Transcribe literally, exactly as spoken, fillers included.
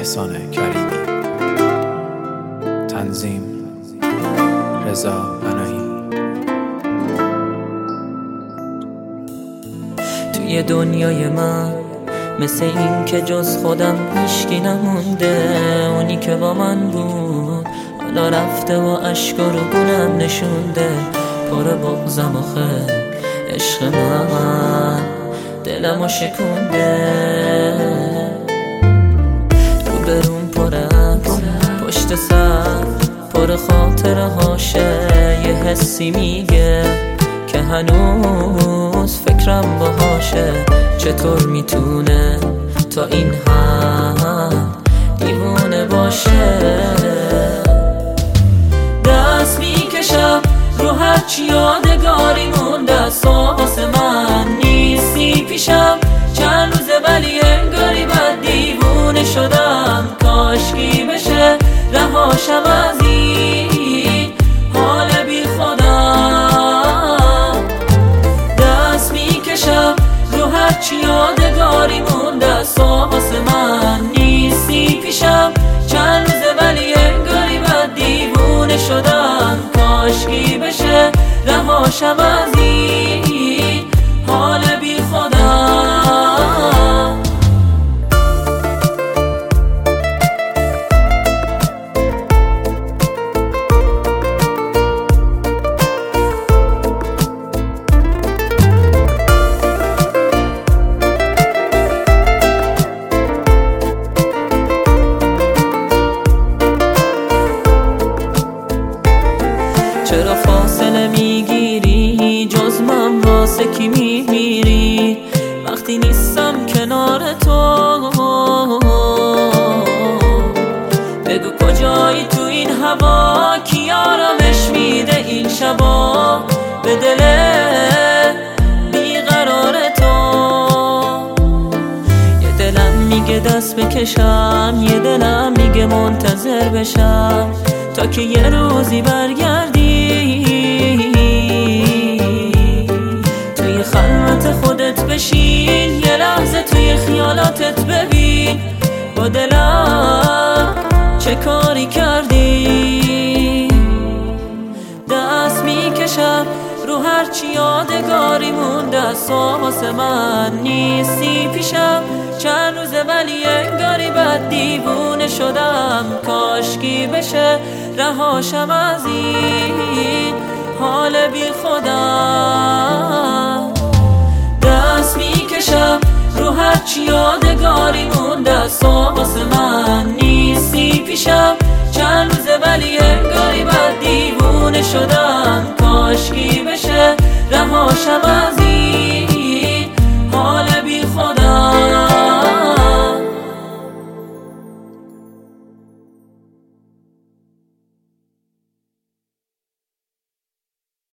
احسان کریمی. تنظیم رضا بنایی. توی دنیای من مثل این که جز خودم هیچکی نمونده، اونی که با من بود حالا رفته و اشک رو گونم نشونده. پر بغضم آخه عشق من دلمو شکونده. رو بروم پر عکس پشت سر پر خاطره هاشه، یه حسی میگه که هنوز فکرم باهاشه. چطور میتونه تا این حد دیوونه باشه؟ دست میکشم رو هرچی یادگاری مونده، احساس من نیستی پیشم چند روزه ولی انگاری من دیوونه شدم. کاشکی بشه رهاشم از این حال بی خودم. دست میکشم رو هرچی یادگاری مونده، احساس من نیستی پیشم چند روزه ولی انگاری من دیوونه شدم. کاشکی بشه رهاشم از این حال بی خودم. چرا فاصله میگیری؟ جز من واسه کی میمیری وقتی نیستم کنار تو؟ بگو کجایی تو این هوا، کی آرامش میده این شبا به دل بیقرار تو؟ یه دلم میگه دست بکشم، یه دلم میگه منتظر بشم تا که یه روزی برگردی توی خلوت خودت بشین، یه لحظه توی خیالاتت ببین با دلم چه کاری کردی. دست میکشم رو هرچی یادگاری مونده، احساس من نیستی پیشم چند روزه ولی انگاری بد دیوونه شدم. کاشکی بشه رهاشم از این حال بی خودم. دست میکشم رو هرچی یادگاری مونده، احساس من نیستی پیشم چند روزه ولی انگاری بد دیوونه شدم. کاشکی بشه رهاشم از این